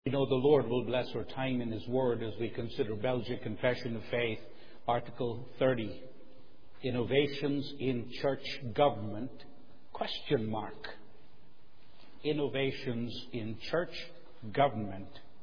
You know, the Lord will bless our time in His Word as we consider Belgic Confession of Faith, Article 30, Innovations in Church Government, ? Innovations in Church Government, ?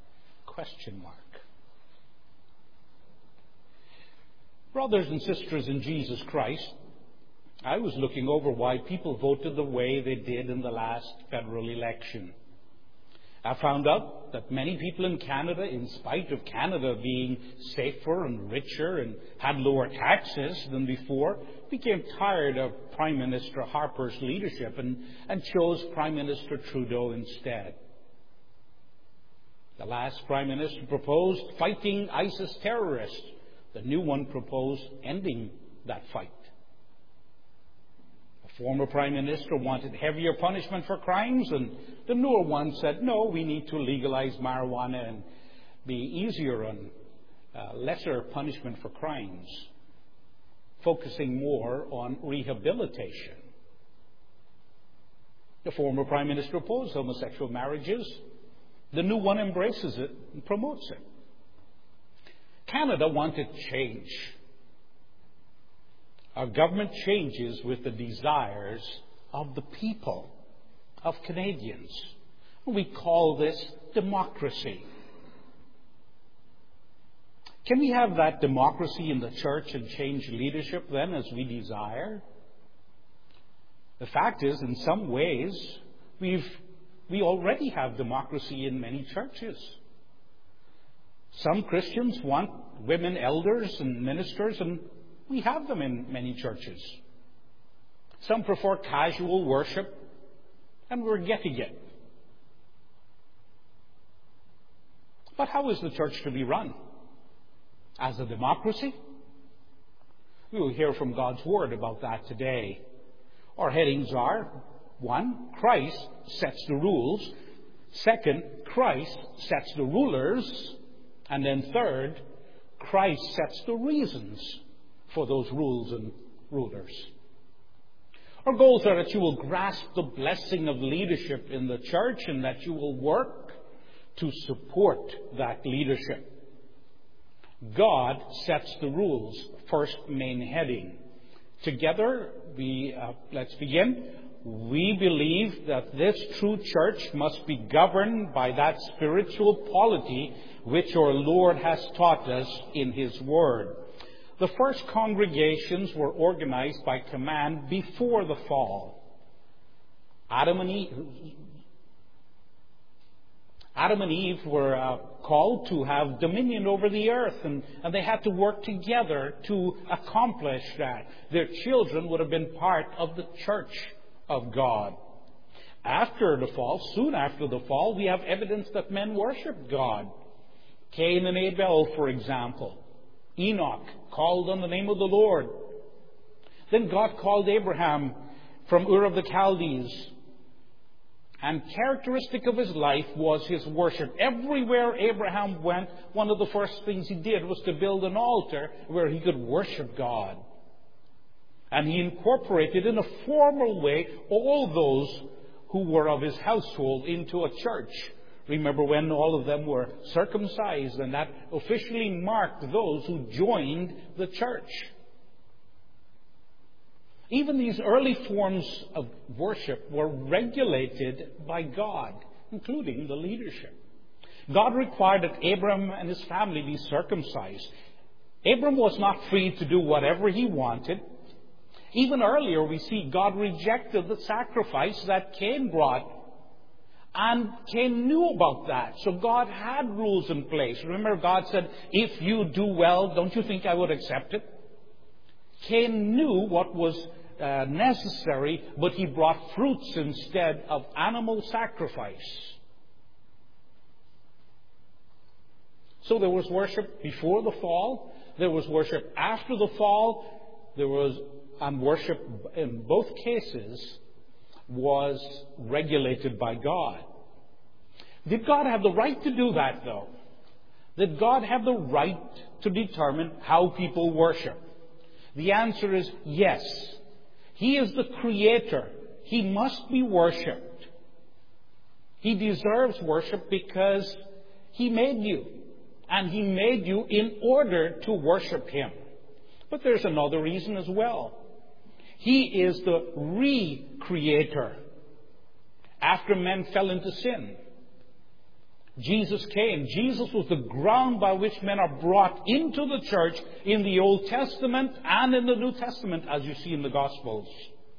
Brothers and sisters in Jesus Christ, I was looking over why people voted the way they did in the last federal election. I found out that many people in Canada, in spite of Canada being safer and richer and had lower taxes than before, became tired of Prime Minister Harper's leadership and chose Prime Minister Trudeau instead. The last Prime Minister proposed fighting ISIS terrorists. The new one proposed ending that fight. The former Prime Minister wanted heavier punishment for crimes, and the newer one said, no, we need to legalize marijuana and be easier on lesser punishment for crimes, focusing more on rehabilitation. The former Prime Minister opposed homosexual marriages. The new one embraces it and promotes it. Canada wanted change. Our government changes with the desires of the people, of Canadians. We call this democracy. Can we have that democracy in the church and change leadership then as we desire? The fact is, in some ways, we already have democracy in many churches. Some Christians want women elders and ministers, and we have them in many churches. Some prefer casual worship, and we're getting it. But how is the church to be run? As a democracy? We will hear from God's Word about that today. Our headings are, 1, Christ sets the rules. 2, Christ sets the rulers. And then 3, Christ sets the reasons for those rules and rulers. Our goals are that you will grasp the blessing of leadership in the church and that you will work to support that leadership. God sets the rules. First main heading. Together, let's begin. We believe that this true church must be governed by that spiritual polity which our Lord has taught us in His Word. The first congregations were organized by command before the fall. Adam and Eve were called to have dominion over the earth, and they had to work together to accomplish that. Their children would have been part of the church of God. After the fall, soon after the fall, we have evidence that men worshiped God. Cain and Abel, for example. Enoch called on the name of the Lord. Then God called Abraham from Ur of the Chaldees. And characteristic of his life was his worship. Everywhere Abraham went, one of the first things he did was to build an altar where he could worship God. And he incorporated in a formal way all those who were of his household into a church. Remember when all of them were circumcised, and that officially marked those who joined the church. Even these early forms of worship were regulated by God, including the leadership. God required that Abram and his family be circumcised. Abram was not free to do whatever he wanted. Even earlier, we see God rejected the sacrifice that Cain brought. And Cain knew about that. So God had rules in place. Remember, God said, if you do well, don't you think I would accept it? Cain knew what was necessary, but he brought fruits instead of animal sacrifice. So there was worship before the fall. There was worship after the fall. And worship in both cases was regulated by God. Did God have the right to do that, though? Did God have the right to determine how people worship? The answer is yes. He is the Creator. He must be worshipped. He deserves worship because He made you. And He made you in order to worship Him. But there's another reason as well. He is the recreator. After men fell into sin, Jesus came. Jesus was the ground by which men are brought into the church in the Old Testament and in the New Testament, as you see in the Gospels.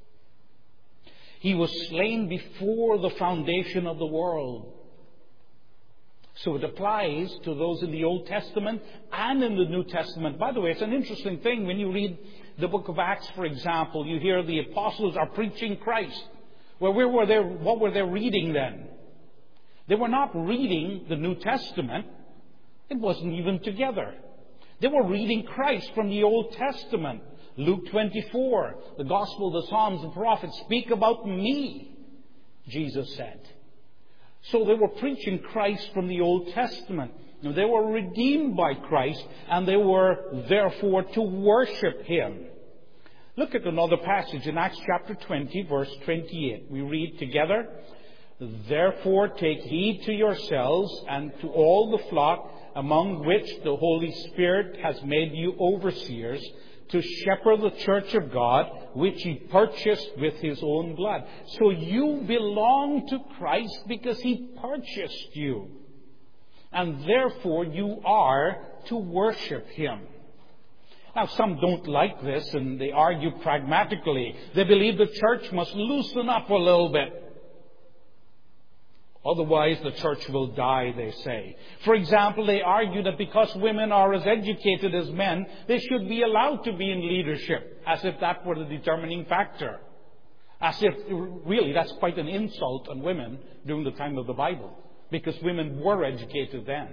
He was slain before the foundation of the world. So it applies to those in the Old Testament and in the New Testament. By the way, it's an interesting thing when you read the book of Acts, for example. You hear the apostles are preaching Christ. Well, what were they reading then? They were not reading the New Testament. It wasn't even together. They were reading Christ from the Old Testament. Luke 24, the Gospel, the Psalms, the prophets speak about me, Jesus said. So they were preaching Christ from the Old Testament. They were redeemed by Christ, and they were therefore to worship Him. Look at another passage in Acts chapter 20, verse 28. We read together, "Therefore take heed to yourselves and to all the flock among which the Holy Spirit has made you overseers, to shepherd the church of God, which He purchased with His own blood." So you belong to Christ because He purchased you. And therefore you are to worship Him. Now, some don't like this and they argue pragmatically. They believe the church must loosen up a little bit. Otherwise, the church will die, they say. For example, they argue that because women are as educated as men, they should be allowed to be in leadership, as if that were the determining factor. As if, really, that's quite an insult on women during the time of the Bible, because women were educated then.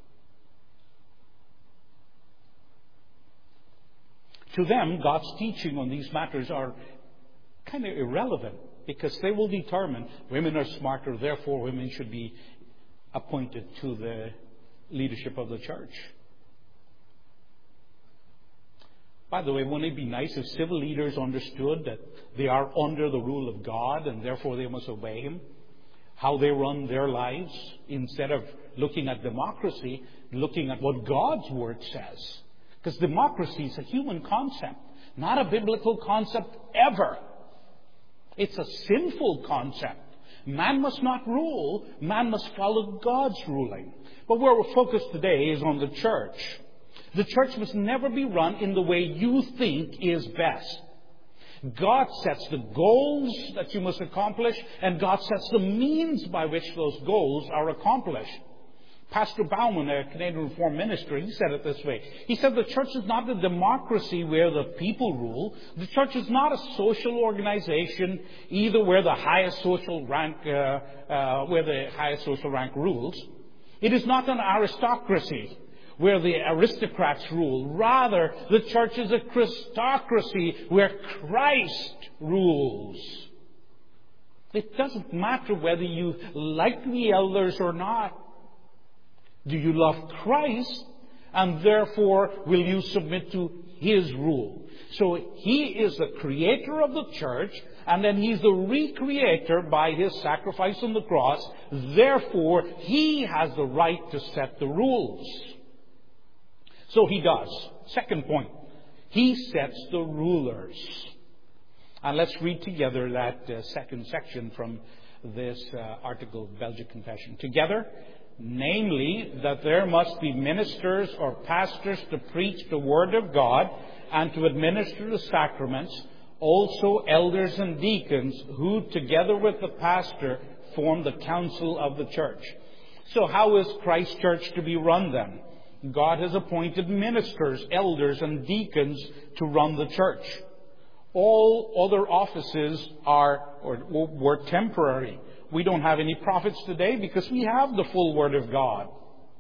To them, God's teaching on these matters are kind of irrelevant, because they will determine women are smarter, therefore women should be appointed to the leadership of the church. By the way, wouldn't it be nice if civil leaders understood that they are under the rule of God and therefore they must obey Him? How they run their lives, instead of looking at democracy, looking at what God's Word says. Because democracy is a human concept, not a biblical concept ever. It's a sinful concept. Man must not rule. Man must follow God's ruling. But where we're focused today is on the church. The church must never be run in the way you think is best. God sets the goals that you must accomplish, and God sets the means by which those goals are accomplished. Pastor Bauman, a Canadian Reformed minister, he said it this way. He said the church is not a democracy where the people rule. The church is not a social organization, either where the highest social rank rules. It is not an aristocracy where the aristocrats rule. Rather, the church is a Christocracy where Christ rules. It doesn't matter whether you like the elders or not. Do you love Christ? And therefore, will you submit to His rule? So He is the creator of the church, and then He's the recreator by His sacrifice on the cross. Therefore, He has the right to set the rules. So He does. Second point, He sets the rulers. And let's read together that second section from this article of Belgic Confession. Together, namely, that there must be ministers or pastors to preach the Word of God and to administer the sacraments, also elders and deacons, who together with the pastor form the council of the church. So how is Christ's church to be run then? God has appointed ministers, elders, and deacons to run the church. All other offices were temporary. We don't have any prophets today because we have the full Word of God.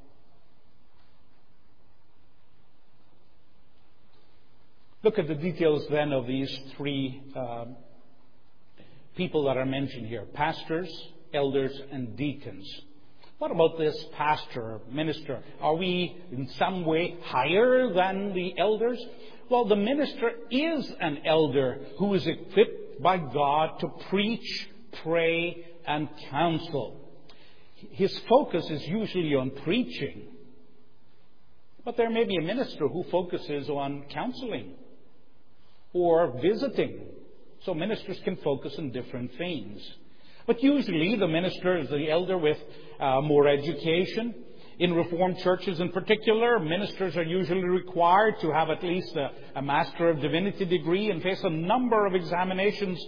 Look at the details then of these three people that are mentioned here. Pastors, elders, and deacons. What about this pastor, minister? Are we in some way higher than the elders? Well, the minister is an elder who is equipped by God to preach, pray, and counsel. his focus is usually on preaching. But there may be a minister who focuses on counseling or visiting. So ministers can focus on different things. But usually the minister is the elder with more education. In Reformed churches in particular, ministers are usually required to have at least a Master of Divinity degree and face a number of examinations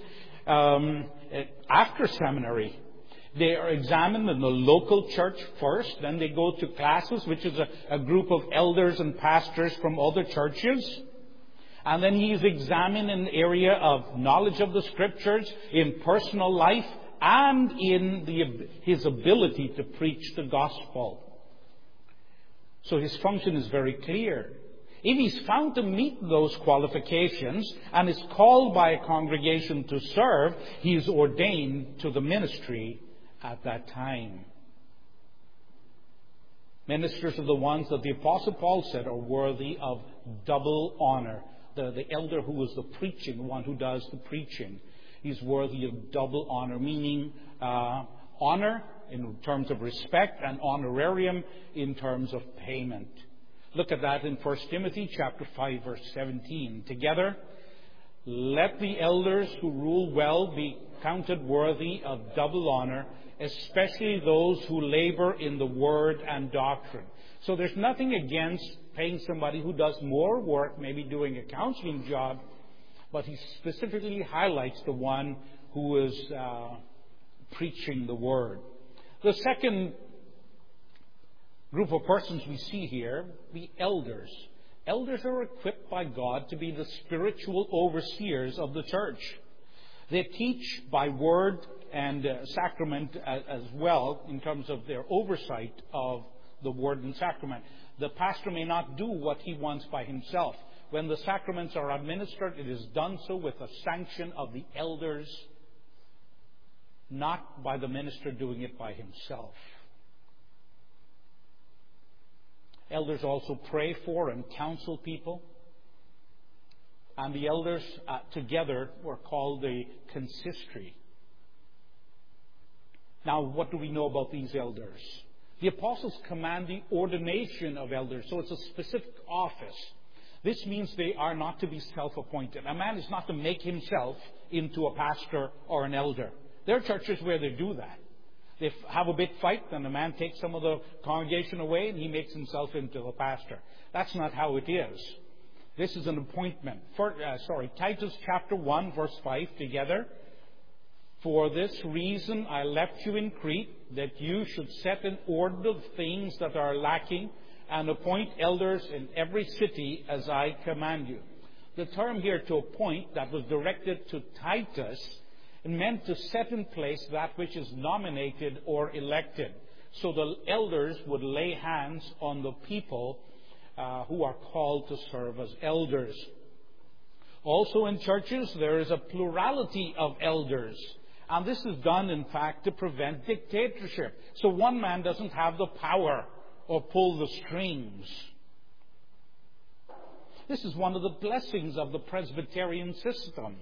after seminary. They are examined in the local church first, then they go to classes, which is a group of elders and pastors from other churches. And then he is examined in the area of knowledge of the Scriptures, in personal life, and in his ability to preach the gospel. So his function is very clear. If he's found to meet those qualifications and is called by a congregation to serve, he is ordained to the ministry at that time. Ministers are the ones that the Apostle Paul said are worthy of double honor. The elder who is the preaching, the one who does the preaching, he's worthy of double honor, meaning honor in terms of respect and honorarium in terms of payment. Look at that in 1 Timothy chapter 5, verse 17. Together, let the elders who rule well be counted worthy of double honor, especially those who labor in the word and doctrine. So there's nothing against paying somebody who does more work, maybe doing a counseling job, but he specifically highlights the one who is preaching the word. The second group of persons we see here, the elders. Elders are equipped by God to be the spiritual overseers of the church. They teach by word and sacrament as well in terms of their oversight of the word and sacrament. The pastor may not do what he wants by himself. When the sacraments are administered, it is done so with the sanction of the elders, not by the minister doing it by himself. Elders also pray for and counsel people. And the elders together were called the consistory. Now, what do we know about these elders? The apostles command the ordination of elders, so it's a specific office. This means they are not to be self-appointed. A man is not to make himself into a pastor or an elder. There are churches where they do that. They have a big fight, and the man takes some of the congregation away, and he makes himself into a pastor. That's not how it is. This is an appointment. Titus chapter 1, verse 5 together. For this reason I left you in Crete, that you should set in order the things that are lacking, and appoint elders in every city as I command you. The term here, to appoint, that was directed to Titus, and meant to set in place that which is nominated or elected. So the elders would lay hands on the people who are called to serve as elders. Also in churches, there is a plurality of elders. And this is done, in fact, to prevent dictatorship. So one man doesn't have the power or pull the strings. This is one of the blessings of the Presbyterian system.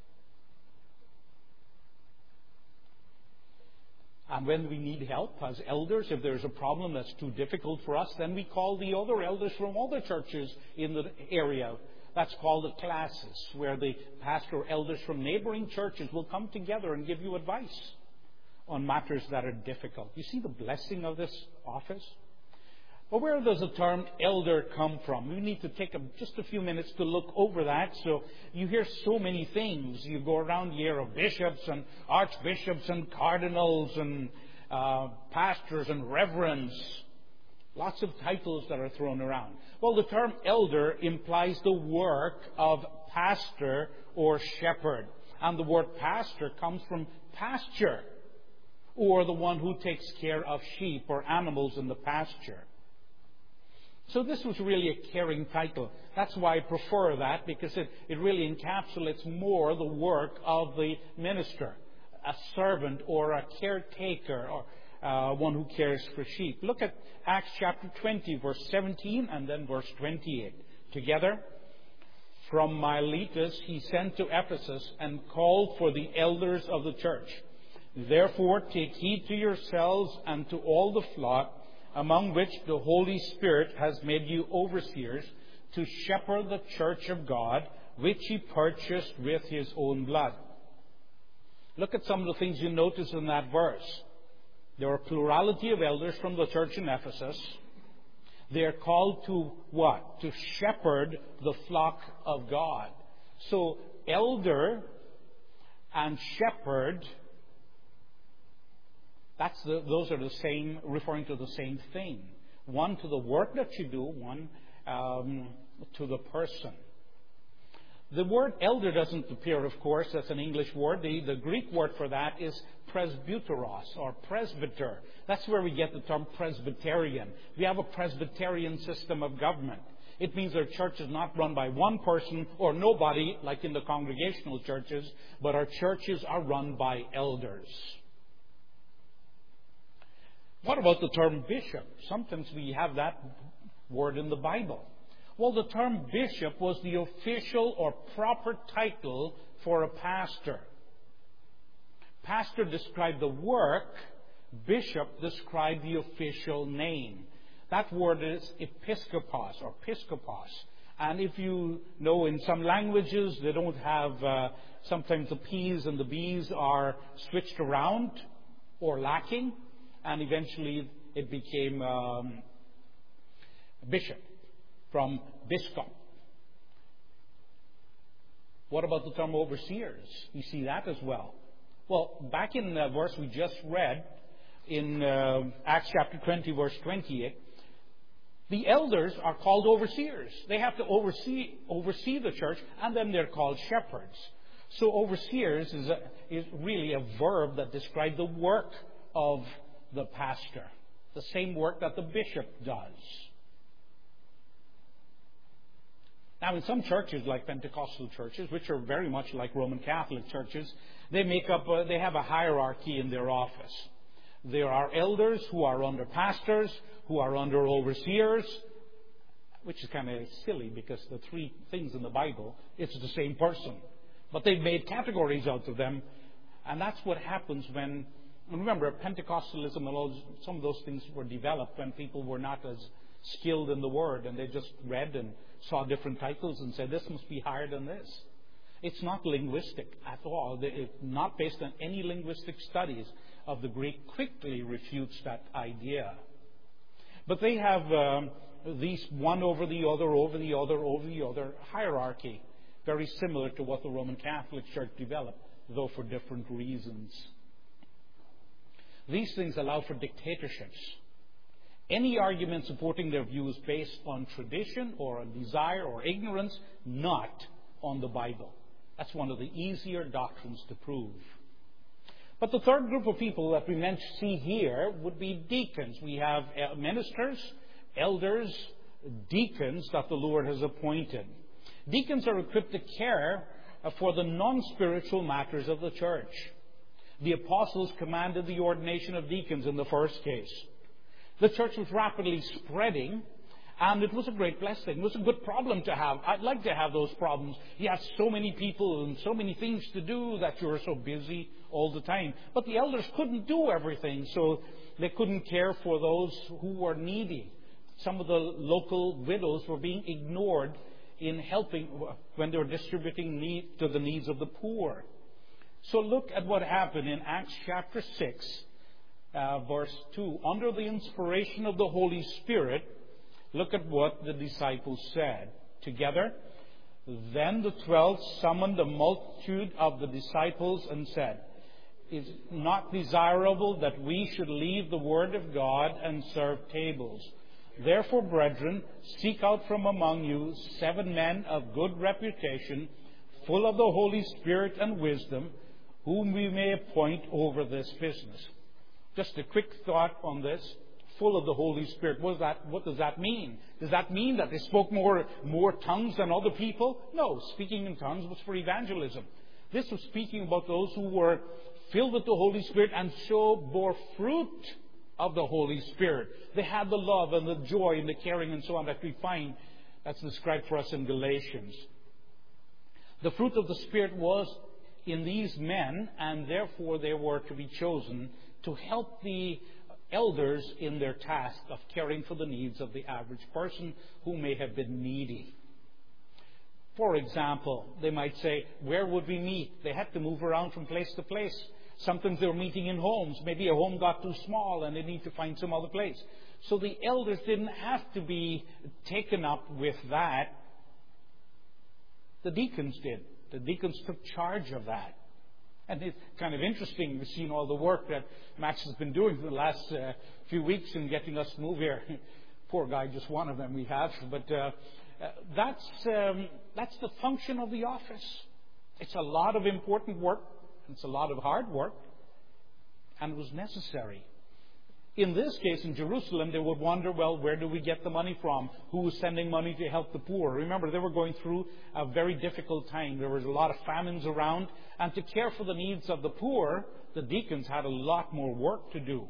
And when we need help as elders, if there's a problem that's too difficult for us, then we call the other elders from other churches in the area. That's called the classis, where the pastor or elders from neighboring churches will come together and give you advice on matters that are difficult. You see the blessing of this office? But where does the term elder come from? We need to take just a few minutes to look over that. So you hear so many things. You go around, you hear of bishops and archbishops and cardinals and pastors and reverends. Lots of titles that are thrown around. Well, the term elder implies the work of pastor or shepherd. And the word pastor comes from pasture, or the one who takes care of sheep or animals in the pasture. So this was really a caring title. That's why I prefer that, because it really encapsulates more the work of the minister, a servant or a caretaker, or one who cares for sheep. Look at Acts chapter 20, verse 17 and then verse 28. Together, from Miletus he sent to Ephesus and called for the elders of the church. Therefore take heed to yourselves and to all the flock, among which the Holy Spirit has made you overseers, to shepherd the church of God, which He purchased with His own blood. Look at some of the things you notice in that verse. There are a plurality of elders from the church in Ephesus. They are called to what? To shepherd the flock of God. So, elder and shepherd, those are the same, referring to the same thing. One to the work that you do, one to the person. The word elder doesn't appear, of course, as an English word. The Greek word for that is presbyteros, or presbyter. That's where we get the term Presbyterian. We have a Presbyterian system of government. It means our church is not run by one person or nobody, like in the congregational churches, but our churches are run by elders. What about the term bishop? Sometimes we have that word in the Bible. Well, the term bishop was the official or proper title for a pastor. Pastor described the work. Bishop described the official name. That word is episkopos or piskopos. And if you know, in some languages, they don't have, sometimes the P's and the B's are switched around or lacking. And eventually it became bishop from biskop. What about the term overseers? You see that as well. Well, back in the verse we just read, in Acts chapter 20, verse 28, the elders are called overseers. They have to oversee the church, and then they're called shepherds. So overseers is really a verb that describes the work of the pastor, the same work that the bishop does. Now, in some churches, like Pentecostal churches, which are very much like Roman Catholic churches, they have a hierarchy in their office. There are elders who are under pastors, who are under overseers, which is kind of silly because the three things in the Bible, it's the same person. But they've made categories out of them, and that's what happens when, remember, Pentecostalism and some of those things were developed when people were not as skilled in the Word, and they just read and saw different titles and said, this must be higher than this. It's not linguistic at all. It's not based on any linguistic studies of the Greek. Quickly refutes that idea. But they have these one over the other, over the other, over the other hierarchy, very similar to what the Roman Catholic Church developed, though for different reasons. These things allow for dictatorships. Any argument supporting their views based on tradition or on desire or ignorance, not on the Bible. That's one of the easier doctrines to prove. But the third group of people that we see here would be deacons. We have ministers, elders, deacons that the Lord has appointed. Deacons are equipped to care for the non-spiritual matters of the church. The apostles commanded the ordination of deacons in the first case. The church was rapidly spreading, and it was a great blessing. It was a good problem to have. I'd like to have those problems. You have so many people and so many things to do that you're so busy all the time. But the elders couldn't do everything, so they couldn't care for those who were needy. Some of the local widows were being ignored in helping when they were distributing to the needs of the poor. So look at what happened in Acts chapter 6, verse 2. Under the inspiration of the Holy Spirit, look at what the disciples said. Together, then the 12 summoned the multitude of the disciples and said, "Is it not desirable that we should leave the word of God and serve tables? Therefore, brethren, seek out from among you 7 men of good reputation, full of the Holy Spirit and wisdom, whom we may appoint over this business." Just a quick thought on this. Full of the Holy Spirit. What does that mean? Does that mean that they spoke more tongues than other people? No, speaking in tongues was for evangelism. This was speaking about those who were filled with the Holy Spirit and so bore fruit of the Holy Spirit. They had the love and the joy and the caring and so on that we find that's described for us in Galatians. The fruit of the Spirit was in these men, and therefore they were to be chosen to help the elders in their task of caring for the needs of the average person who may have been needy. For example, they might say, where would we meet? They had to move around from place to place. Sometimes they were meeting in homes. Maybe a home got too small and they need to find some other place. So the elders didn't have to be taken up with that. The deacons did. The deacons took charge of that. And it's kind of interesting. We've seen all the work that Max has been doing for the last few weeks in getting us to move here. Poor guy, just one of them we have. But that's the function of the office. It's a lot of important work. It's a lot of hard work. And it was necessary. In this case, in Jerusalem, they would wonder, well, where do we get the money from? Who is sending money to help the poor? Remember, they were going through a very difficult time. There was a lot of famines around. And to care for the needs of the poor, the deacons had a lot more work to do.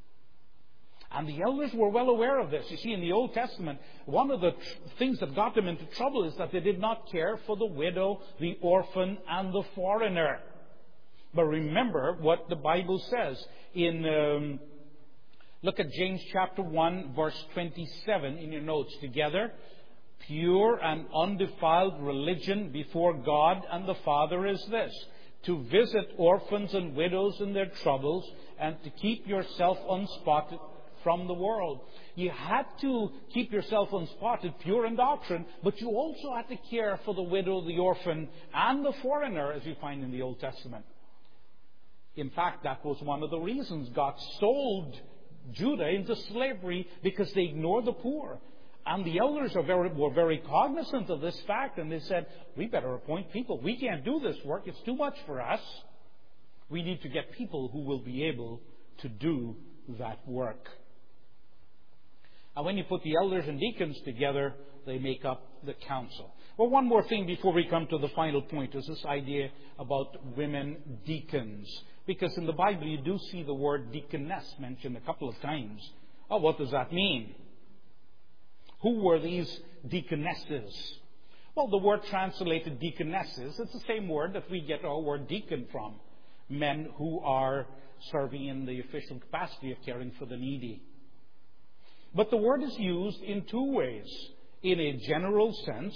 And the elders were well aware of this. You see, in the Old Testament, one of the things that got them into trouble is that they did not care for the widow, the orphan, and the foreigner. But remember what the Bible says in... Look at James chapter 1, verse 27 in your notes together. Pure and undefiled religion before God and the Father is this: to visit orphans and widows in their troubles and to keep yourself unspotted from the world. You had to keep yourself unspotted, pure in doctrine, but you also had to care for the widow, the orphan, and the foreigner, as you find in the Old Testament. In fact, that was one of the reasons God sold Judah into slavery, because they ignored the poor. And the elders were very cognizant of this fact, and they said, we better appoint people. We can't do this work. It's too much for us. We need to get people who will be able to do that work. And when you put the elders and deacons together, they make up the council. Well, one more thing before we come to the final point is this idea about women deacons. Because in the Bible you do see the word deaconess mentioned a couple of times. Oh, what does that mean? Who were these deaconesses? Well, the word translated deaconesses, it's the same word that we get our word deacon from. Men who are serving in the official capacity of caring for the needy. But the word is used in two ways. In a general sense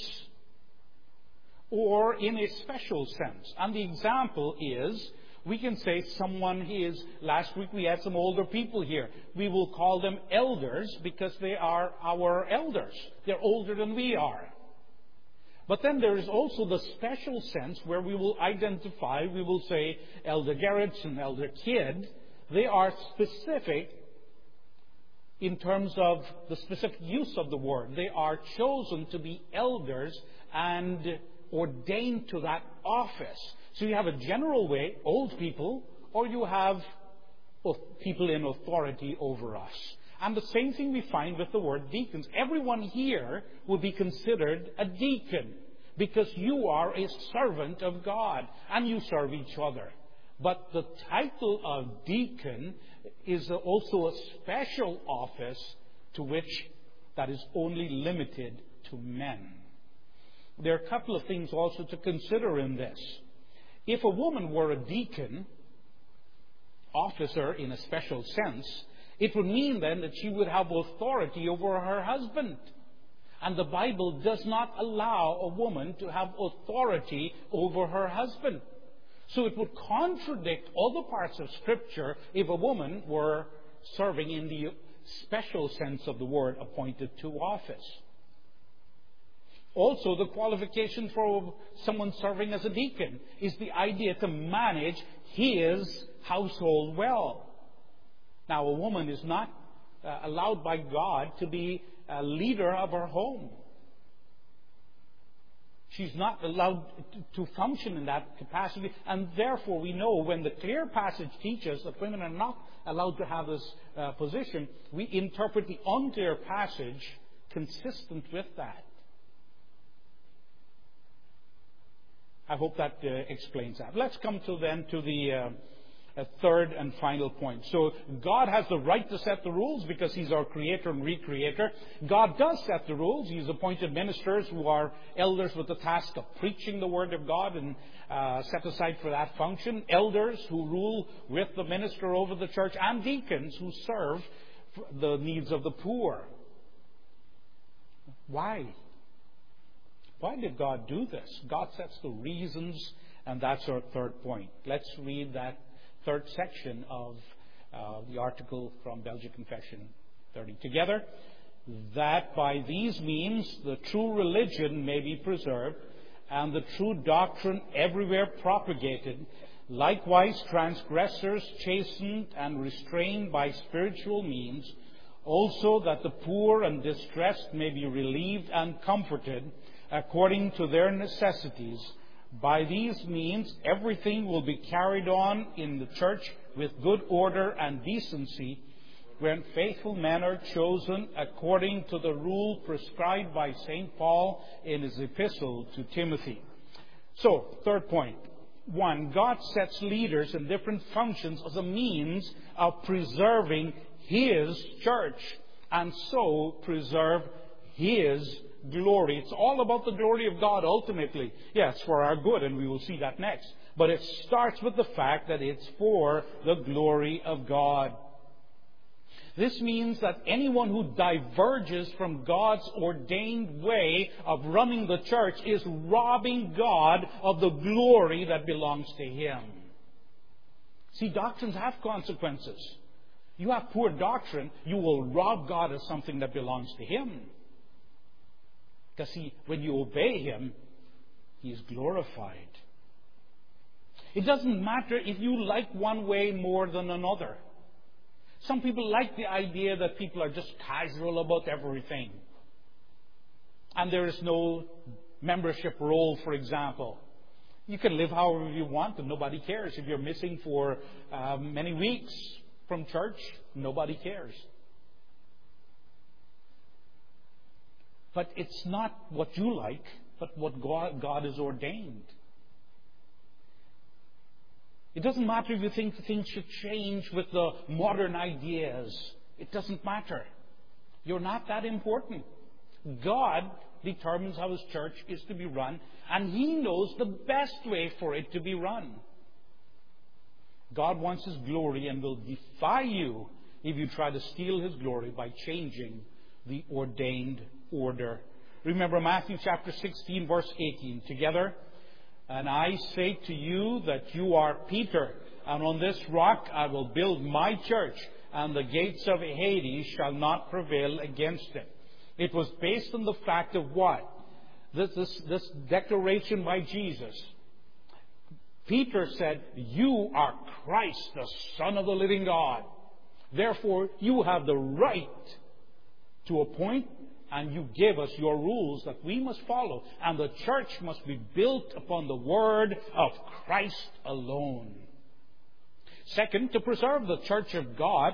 or in a special sense. And the example is, we can say someone is, last week we had some older people here. We will call them elders because they are our elders. They're older than we are. But then there is also the special sense where we will identify, we will say Elder Gerritz and Elder Kidd. They are specific in terms of the specific use of the word. They are chosen to be elders and ordained to that office. So you have a general way, old people, or you have people in authority over us. And the same thing we find with the word deacons. Everyone here will be considered a deacon because you are a servant of God and you serve each other. But the title of deacon is also a special office to which that is only limited to men. There are a couple of things also to consider in this. If a woman were a deacon, officer in a special sense, it would mean then that she would have authority over her husband. And the Bible does not allow a woman to have authority over her husband. So it would contradict other parts of Scripture if a woman were serving in the special sense of the word, appointed to office. Also, the qualification for someone serving as a deacon is the idea to manage his household well. Now, a woman is not allowed by God to be a leader of her home. She's not allowed to function in that capacity. And therefore, we know when the clear passage teaches that women are not allowed to have this position, we interpret the unclear passage consistent with that. I hope that explains that. Let's come to the a third and final point. So God has the right to set the rules because He's our creator and recreator. God does set the rules. He's appointed ministers who are elders with the task of preaching the Word of God and set aside for that function. Elders who rule with the minister over the church, and deacons who serve the needs of the poor. Why? Why did God do this? God sets the reasons, and that's our third point. Let's read that third section of the article from Belgic Confession 30 together. That by these means the true religion may be preserved and the true doctrine everywhere propagated, likewise transgressors chastened and restrained by spiritual means, also that the poor and distressed may be relieved and comforted according to their necessities. By these means, everything will be carried on in the church with good order and decency, when faithful men are chosen according to the rule prescribed by St. Paul in his epistle to Timothy. So, third point. 1. God sets leaders in different functions as a means of preserving His church, and so preserve His glory. It's all about the glory of God ultimately. Yes, for our good, and we will see that next. But it starts with the fact that it's for the glory of God. This means that anyone who diverges from God's ordained way of running the church is robbing God of the glory that belongs to Him. See, doctrines have consequences. You have poor doctrine, you will rob God of something that belongs to Him. Because see, when you obey Him, He is glorified. It doesn't matter if you like one way more than another. Some people like the idea that people are just casual about everything. And there is no membership roll, for example. You can live however you want and nobody cares. If you're missing for many weeks from church, nobody cares. But it's not what you like, but what God has ordained. It doesn't matter if you think things should change with the modern ideas. It doesn't matter. You're not that important. God determines how His church is to be run, and He knows the best way for it to be run. God wants His glory and will defy you if you try to steal His glory by changing the ordained order. Remember Matthew chapter 16, verse 18. Together. And I say to you that you are Peter, and on this rock I will build my church, and the gates of Hades shall not prevail against it. It was based on the fact of what? This declaration by Jesus. Peter said, "You are Christ, the Son of the living God. Therefore, you have the right to appoint, and you give us your rules that we must follow. And the church must be built upon the word of Christ alone." Second, to preserve the church of God,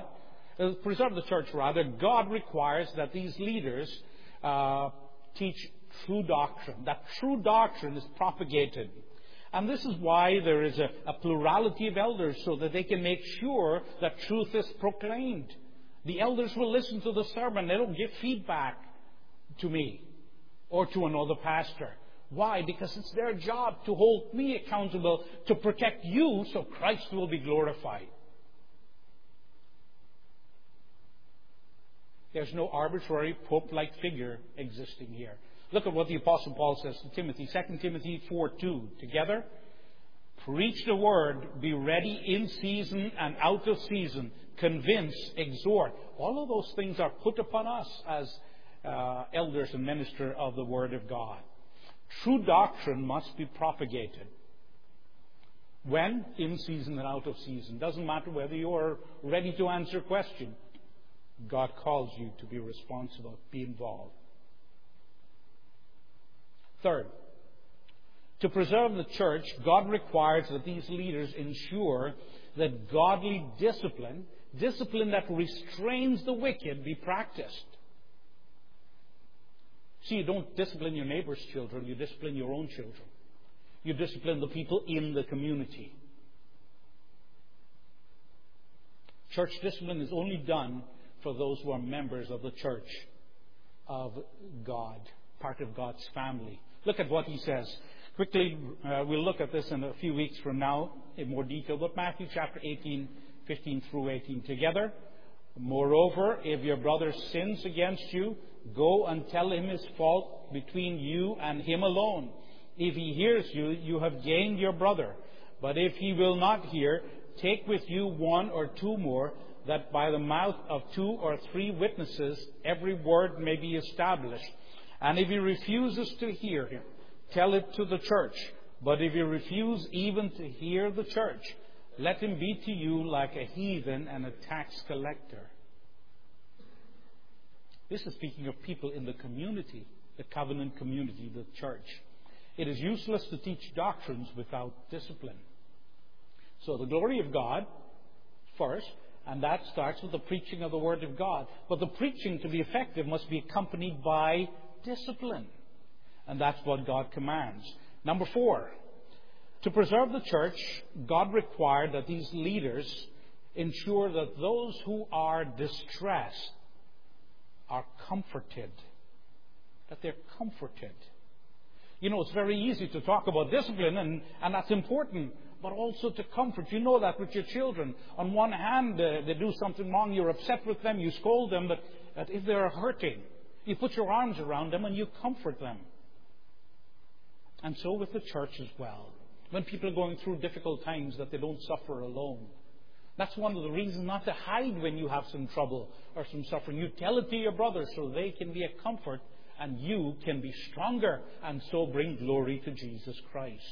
God requires that these leaders teach true doctrine. That true doctrine is propagated. And this is why there is a plurality of elders, so that they can make sure that truth is proclaimed. The elders will listen to the sermon. They don't give feedback to me or to another pastor. Why? Because it's their job to hold me accountable, to protect you so Christ will be glorified. There's no arbitrary pope-like figure existing here. Look at what the Apostle Paul says to Timothy. 2 Timothy 4:2. Together. Preach the word. Be ready in season and out of season. Convince, exhort. All of those things are put upon us as elders and minister of the Word of God. True doctrine must be propagated. When? In season and out of season. Doesn't matter whether you are ready to answer a question. God calls you to be responsible, be involved. Third, to preserve the church, God requires that these leaders ensure that godly discipline that restrains the wicked, be practiced. See, you don't discipline your neighbor's children, you discipline your own children. You discipline the people in the community. Church discipline is only done for those who are members of the church of God, part of God's family. Look at what he says. Quickly, we'll look at this in a few weeks from now in more detail. But Matthew chapter 18, 15 through 18 together. Moreover, if your brother sins against you, go and tell him his fault between you and him alone. If he hears you, you have gained your brother. But if he will not hear, take with you one or two more, that by the mouth of 2 or 3 witnesses every word may be established. And if he refuses to hear him, tell it to the church. But if he refuse even to hear the church, let him be to you like a heathen and a tax collector. This is speaking of people in the community, the covenant community, the church. It is useless to teach doctrines without discipline. So the glory of God first, and that starts with the preaching of the Word of God. But the preaching, to be effective, must be accompanied by discipline. And that's what God commands. Number 4, to preserve the church, God required that these leaders ensure that those who are distressed are comforted. That they're comforted. You know, it's very easy to talk about discipline, and that's important, but also to comfort. You know that with your children. On one hand, they do something wrong, you're upset with them, you scold them, but if they're hurting, you put your arms around them and you comfort them. And so with the church as well. When people are going through difficult times, that they don't suffer alone. That's one of the reasons not to hide when you have some trouble or some suffering. You tell it to your brothers so they can be a comfort and you can be stronger and so bring glory to Jesus Christ.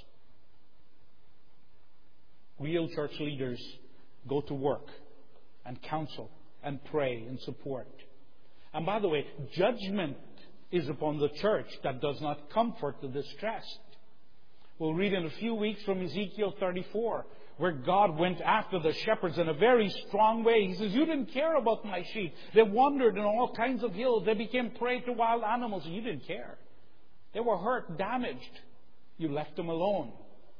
Real church leaders go to work and counsel and pray and support. And by the way, judgment is upon the church that does not comfort the distressed. We'll read in a few weeks from Ezekiel 34, where God went after the shepherds in a very strong way. He says, you didn't care about my sheep. They wandered in all kinds of hills. They became prey to wild animals, and you didn't care. They were hurt, damaged. You left them alone.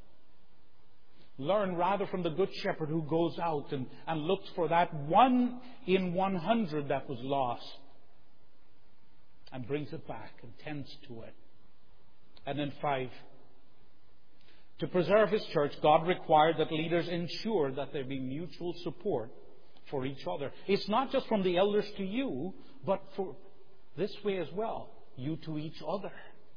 Learn rather from the good shepherd who goes out and looks for that 1 in 100 that was lost and brings it back and tends to it. And then 5, to preserve His church, God required that leaders ensure that there be mutual support for each other. It's not just from the elders to you, but for this way as well, you to each other.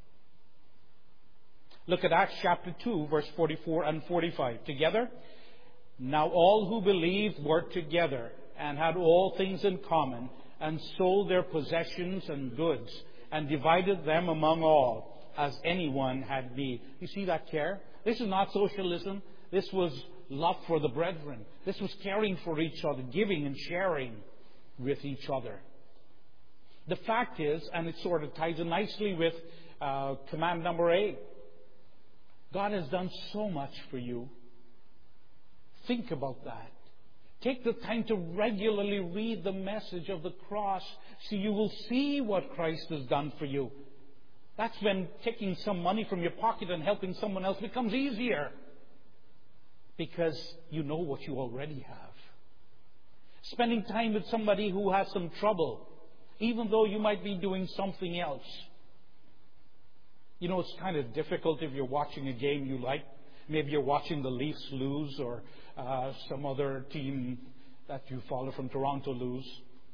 Look at Acts chapter 2, verse 44 and 45. Together, now all who believed were together and had all things in common, and sold their possessions and goods, and divided them among all, as anyone had need. You see that care? This is not socialism. This was love for the brethren. This was caring for each other, giving and sharing with each other. The fact is, and it sort of ties in nicely with command number 8, God has done so much for you. Think about that. Take the time to regularly read the message of the cross so you will see what Christ has done for you. That's when taking some money from your pocket and helping someone else becomes easier. Because you know what you already have. Spending time with somebody who has some trouble, even though you might be doing something else. You know, it's kind of difficult if you're watching a game you like. Maybe you're watching the Leafs lose or some other team that you follow from Toronto lose.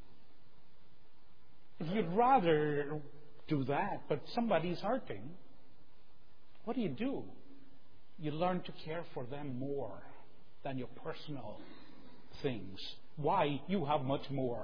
If you'd rather do that, but somebody's hurting, what do? You learn to care for them more than your personal things. Why? You have much more.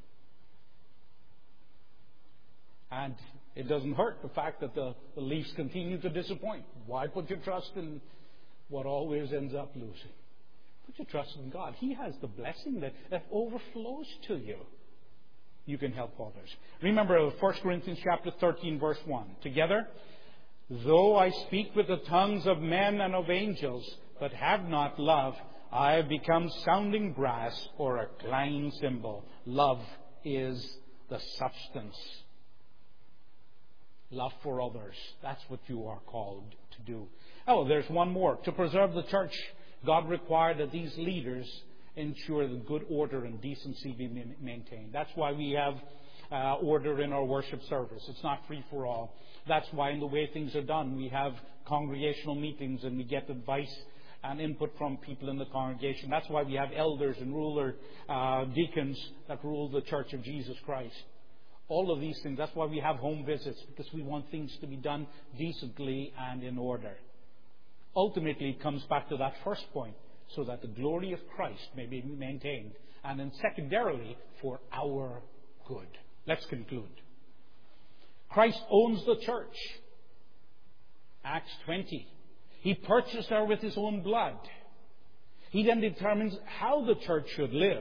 And it doesn't hurt the fact that the Leafs continue to disappoint. Why put your trust in what always ends up losing? Put your trust in God. He has the blessing that overflows to you. You can help others. Remember 1 Corinthians chapter 13, verse 1. Together, though I speak with the tongues of men and of angels, but have not love, I have become sounding brass or a clanging cymbal. Love is the substance. Love for others. That's what you are called to do. Oh, there's one more. To preserve the church, God required that these leaders ensure that good order and decency be maintained. That's why we have order in our worship service. It's not free for all. That's why in the way things are done, we have congregational meetings and we get advice and input from people in the congregation. That's why we have elders and deacons that rule the Church of Jesus Christ. All of these things. That's why we have home visits, because we want things to be done decently and in order. Ultimately, it comes back to that first point, so that the glory of Christ may be maintained, and then secondarily, for our good. Let's conclude. Christ owns the church. Acts 20. He purchased her with His own blood. He then determines how the church should live.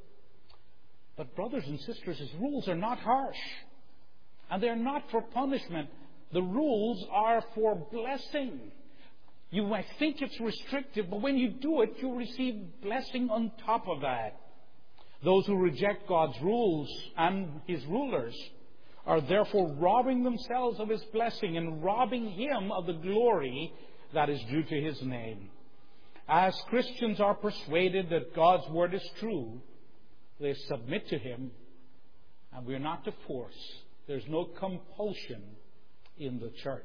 But brothers and sisters, His rules are not harsh. And they're not for punishment. The rules are for blessing. You might think it's restrictive, but when you do it, you receive blessing on top of that. Those who reject God's rules and His rulers are therefore robbing themselves of His blessing and robbing Him of the glory that is due to His name. As Christians are persuaded that God's Word is true, they submit to Him, and we're not to force. There's no compulsion in the church.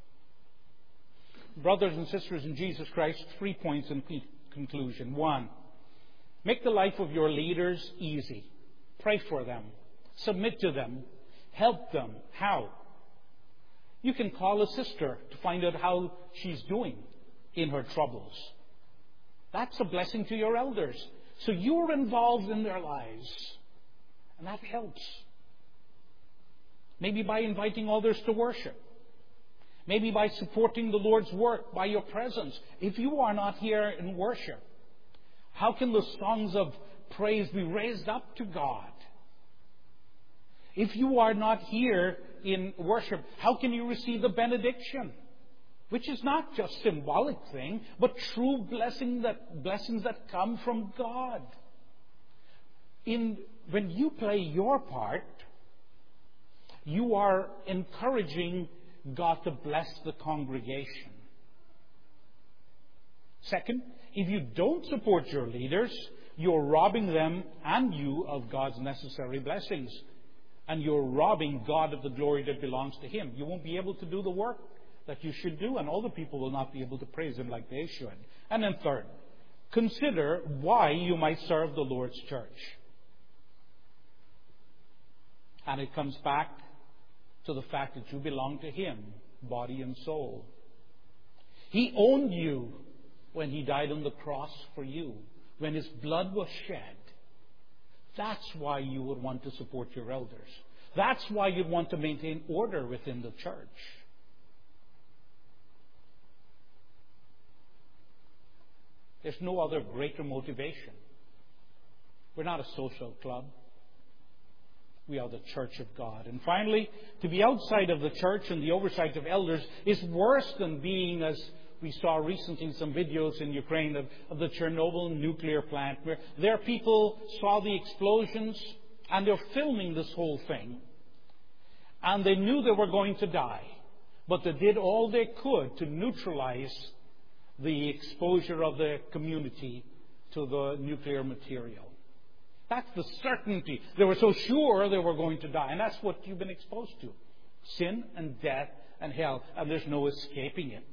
Brothers and sisters in Jesus Christ, 3 points in conclusion. 1, make the life of your leaders easy. Pray for them. Submit to them. Help them. How? You can call a sister to find out how she's doing in her troubles. That's a blessing to your elders. So you're involved in their lives. And that helps. Maybe by inviting others to worship. Maybe by supporting the Lord's work by your presence. If you are not here in worship, how can the songs of praise be raised up to God? If you are not here in worship, how can you receive the benediction? Which is not just a symbolic thing, but true blessings that come from God. When you play your part, you are encouraging God to bless the congregation. Second, if you don't support your leaders, you're robbing them and you of God's necessary blessings. And you're robbing God of the glory that belongs to Him. You won't be able to do the work that you should do, and all the people will not be able to praise Him like they should. And then third, consider why you might serve the Lord's church. And it comes back to the fact that you belong to Him, body and soul. He owned you when He died on the cross for you, when His blood was shed. That's why you would want to support your elders. That's why you'd want to maintain order within the church. There's no other greater motivation. We're not a social club. We are the church of God. And finally, to be outside of the church and the oversight of elders is worse than being, as we saw recently some videos in Ukraine of the Chernobyl nuclear plant, where their people saw the explosions and they're filming this whole thing. And they knew they were going to die. But they did all they could to neutralize the exposure of the community to the nuclear material. That's the certainty. They were so sure they were going to die. And that's what you've been exposed to. Sin and death and hell. And there's no escaping it.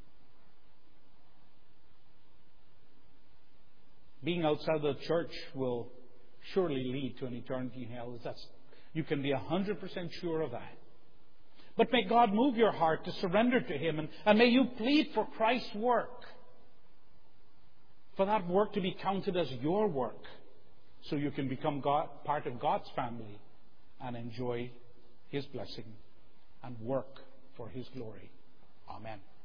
Being outside the church will surely lead to an eternity in hell. You can be 100% sure of that. But may God move your heart to surrender to Him, and may you plead for Christ's work. For that work to be counted as your work, so you can become part of God's family and enjoy His blessing and work for His glory. Amen.